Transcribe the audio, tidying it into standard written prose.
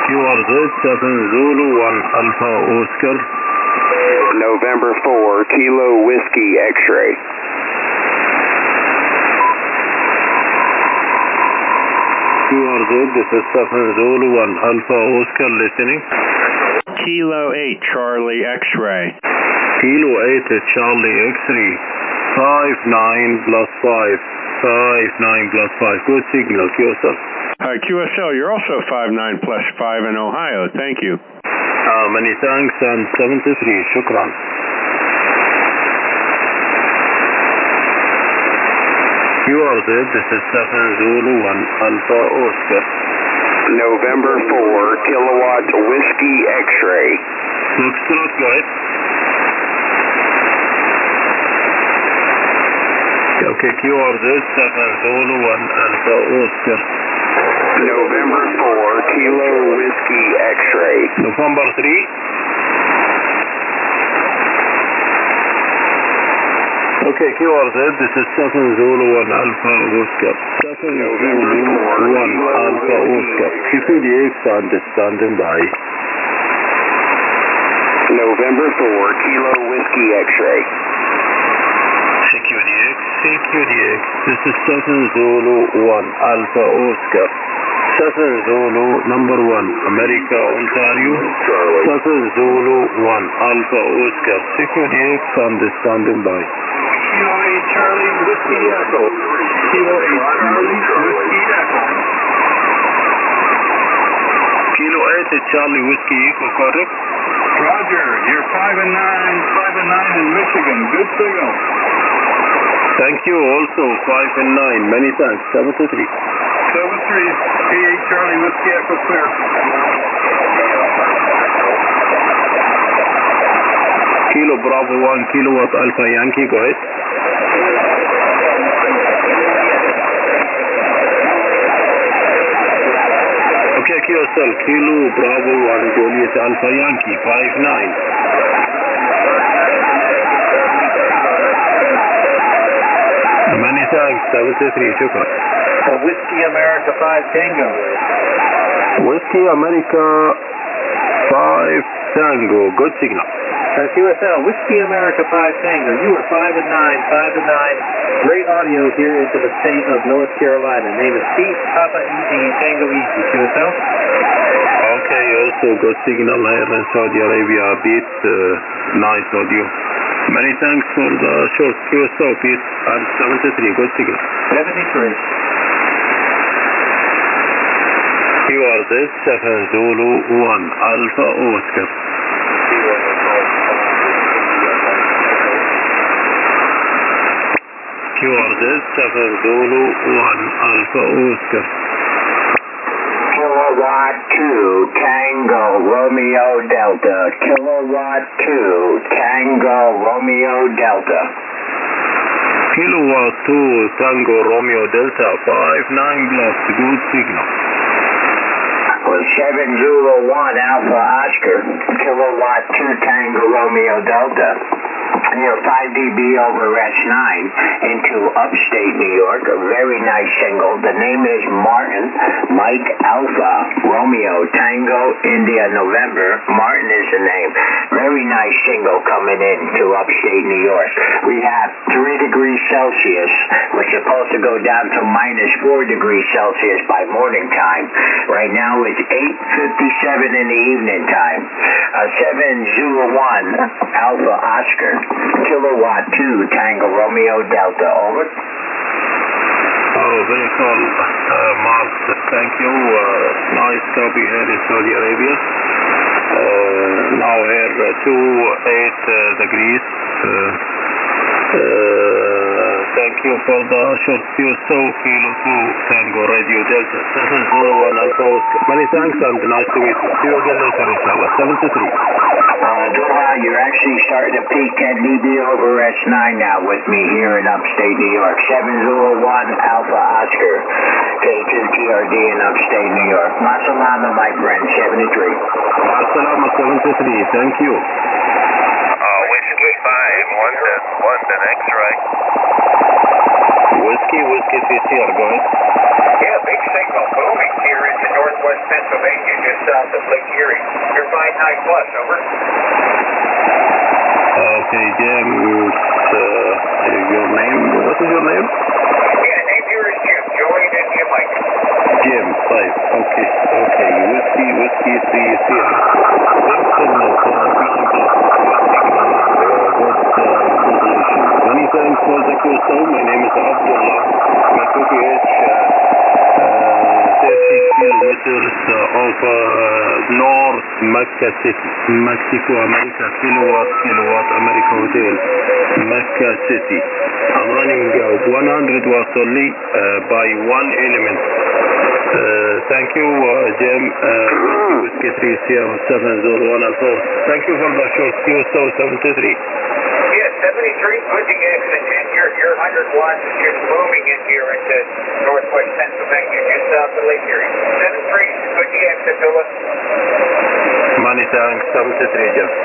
QRZ 7 Zulu 1 Alpha Oscar. November 4, Kilo Whiskey X-ray. QRZ, this is 7 Zulu 1 Alpha Oscar listening. Kilo 8 Charlie X-ray. Kilo 8 Charlie X-ray. 59 plus 5. 59 plus 5. Good signal, QSL. QSL, you're also 59 plus 5 in Ohio. Thank you. Many thanks, and 73. Shukran. QRZ, this is 7 Zulu 1 Alpha Oscar. November 4, Kilowatt Whiskey X-ray. Foxtrot, go ahead. Okay, QRZ 7 Zulu 1 Alpha Oscar. November 4, Kilo Whiskey X-ray. November 3. Okay, QRZ, this is 7 Zulu 1 Alpha Oscar. 7 Zulu 1 Alpha Oscar. QPDX and standing by. November 4, Kilo Whiskey X-ray. CQDX, this is 7 Zulu 1 Alpha Oscar. 7 Zulu number 1 America Ontario. 7 Zulu 1 Alpha Oscar. CQDX and standing by. Kilo 8 Charlie Whiskey Echo. Kilo 8 Charlie Whiskey Echo. Kilo 8 Charlie Whiskey Echo, correct? Roger, you're 5 and 9 in Michigan. Good signal. Thank you, also 5 and 9. Many thanks. 73. 7-3, P8 Charlie Whiskey Echo clear. Kilo Bravo 1 Kilowatt Alpha Yankee, go ahead. Okay, QSL, Kilo Bravo 1 Juliet Alpha Yankee, 5-9. Many thanks, 73, shukran. Whiskey America 5 Tango. Whiskey America 5 Tango, good signal. QSL, Whiskey America 5 Tango. You are 5 and 9. Great audio here into the state of North Carolina. Name is Pete, Papa Easy, Tango Easy. QSL? Okay, also good signal here in Saudi Arabia. Beat, nice audio. Many thanks for the short QSL, Pete, and 73, good signal. 73. QRZ 7 Zulu 1 Alpha Oscar. QRZ 7 Zulu 1 Alpha Oscar. Kilowatt 2 Tango Romeo Delta. Kilowatt 2 Tango Romeo Delta. Kilowatt 2 Tango Romeo Delta 5-9 blocks, good signal. 7 Zulu 1 Alpha Oscar. Kilowatt 2 Tango Romeo Delta. You're 5 dB over S9 into upstate New York. A very nice single. The name is Martin. Mike Alpha Romeo Tango India November. Martin is the name. Very nice single coming in to upstate New York. We have 3 degrees Celsius. We're supposed to go down to -4 degrees Celsius by morning time. Right now it's 8:57 in the evening time. 7 Zulu 1 Alpha Oscar. Kilowatt 2 Tango Romeo Delta, over. Oh, very cool, Mark. Thank you. Nice copy here in Saudi Arabia. Now here 28 degrees. Thank you for the short QSO Kilo 2 Tango Radio Delta 701 Alpha Oscar. Many thanks and nice to meet you. See you again later, inshallah. 73. Doha, you're actually starting to peak 10 dB over S9 now with me here in upstate New York. 701 Alpha Oscar, K2TRD in upstate New York. Masalama, my friend, 73. Masalama, 73. Thank you. Whiskey 5, London X-ray. Whiskey CCR, go ahead. Yeah, big signal booming here into northwest Pennsylvania, just south of Lake Erie. You're 59 plus, over. Okay, James, your name, what is your name? Yeah, name here is Jim. Julian India Mike. Jim, طيب, okay, whiskey 3 Sierra. Big signal, class 9 plus, good modulation. Many thanks for the call. My name is Abdullah. My cookie is 30 kilometers of north Mecca City, Mexico, America, kilowatt, America Hotel, Mecca City. I'm running 100 watts only by 1 element. Thank you, Jim. Whiskey 3 Sierra 701 Alpha. Thank you for the short QSO 73. Yeah, 73, good to get, and your 100 watts is just moving in here into northwest Pennsylvania, just south of Lake Erie. 73, good to get, Abdullah. Many thanks, 73, Jim.